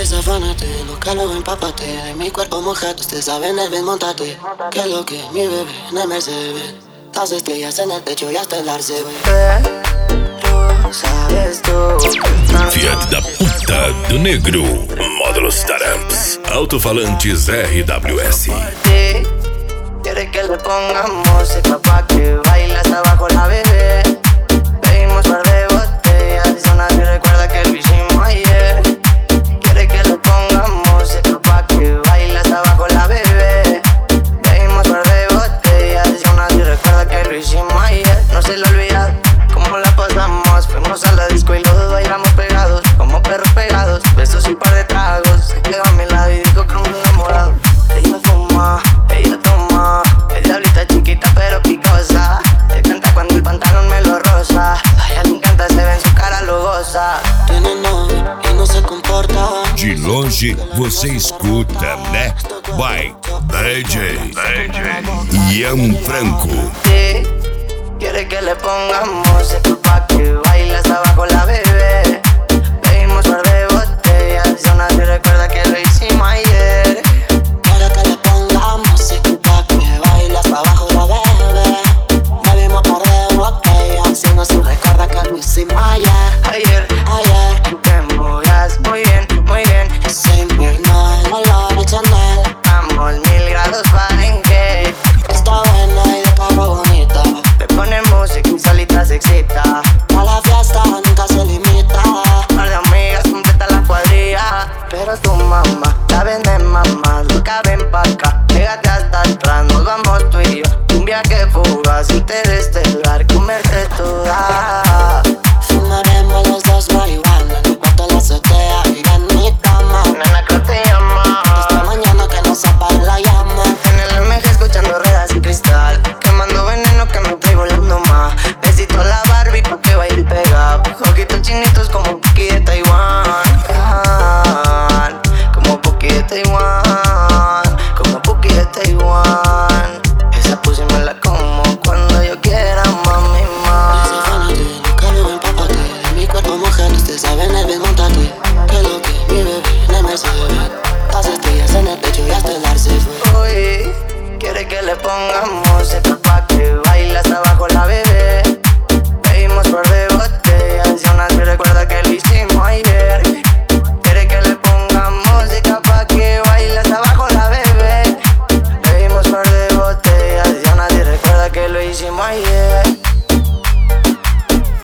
quieres afánate, loca luego empápate. De mi cuerpo mojado, usted sabe en el ven, montate. Que es lo que mi bebé en el Mercedes. Las estrellas en el techo y hasta el arce, sabes tú. Fiat da puta do negro. Módulo Startups. Alto-falantes RWS. Quiere que le pongamos música pa' que baile hasta abajo la bebé. Pedimos par de botellas y son así, recuerda que lo hicimos ayer. Quiere que le pongamos música pa' que baile hasta abajo la bebé. Pedimos par de botellas y son así, recuerda que lo hicimos ayer. No se lo olvida cómo la pasamos. Fuimos a la disco y los dos bailamos pegados, como perros pegados. Besos y par de tragos. Se quedó a mi lado y dijo que un enamorado. Ella fuma, ella toma. Es diablita chiquita pero picosa. Le canta cuando el pantalón me lo rosa. A ella le encanta, se ve en su cara, lo goza. Tiene novio y no se comporta. De longe você escuta, né? Vai, DJ Ian Franco. Quiere que le pongamos música pa' que baile hasta abajo la